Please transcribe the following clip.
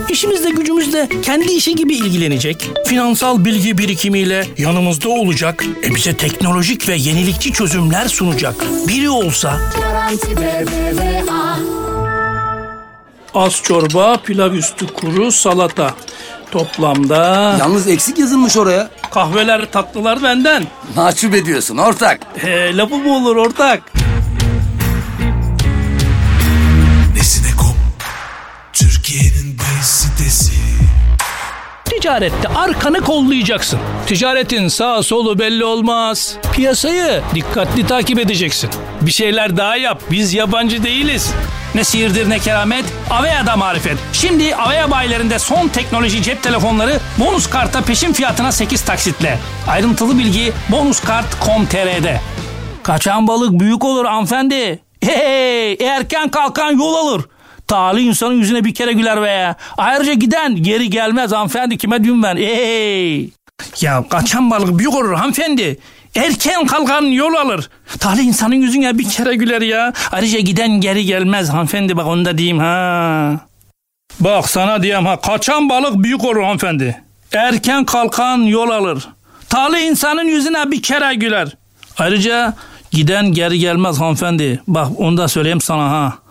İşimizde gücümüzde kendi işi gibi ilgilenecek. Finansal bilgi birikimiyle yanımızda olacak. Bize teknolojik ve yenilikçi çözümler sunacak. Biri olsa... Garanti BBVA. Az çorba, pilav üstü kuru, salata. Toplamda... Yalnız eksik yazılmış oraya. Kahveler, tatlılar benden. Mahcup ediyorsun ortak. Lafı mı olur ortak? Nesine.com Türkiye'nin bay sitesi. Ticarette arkanı kollayacaksın. Ticaretin sağ solu belli olmaz. Piyasayı dikkatli takip edeceksin. Bir şeyler daha yap. Biz yabancı değiliz. Ne sihirdir ne keramet, Avea'da marifet. Şimdi Avea bayilerinde son teknoloji cep telefonları bonus karta peşin fiyatına 8 taksitle. Ayrıntılı bilgi bonuskart.com.tr'de. Kaçan balık büyük olur hanımefendi. Hey, erken kalkan yol alır. Talih insanın yüzüne bir kere güler be. Ayrıca giden geri gelmez hanımefendi, kime diyeyim ben? Hey. Ya kaçan balık büyük olur hanımefendi. Erken kalkan yol alır. Talih insanın yüzüne bir kere güler ya. Ayrıca giden geri gelmez hanımefendi, bak onu da diyeyim ha. Bak sana diyeyim ha, kaçan balık büyük olur hanımefendi. Erken kalkan yol alır. Talih insanın yüzüne bir kere güler. Ayrıca giden geri gelmez hanımefendi. Bak onu da söyleyeyim sana ha.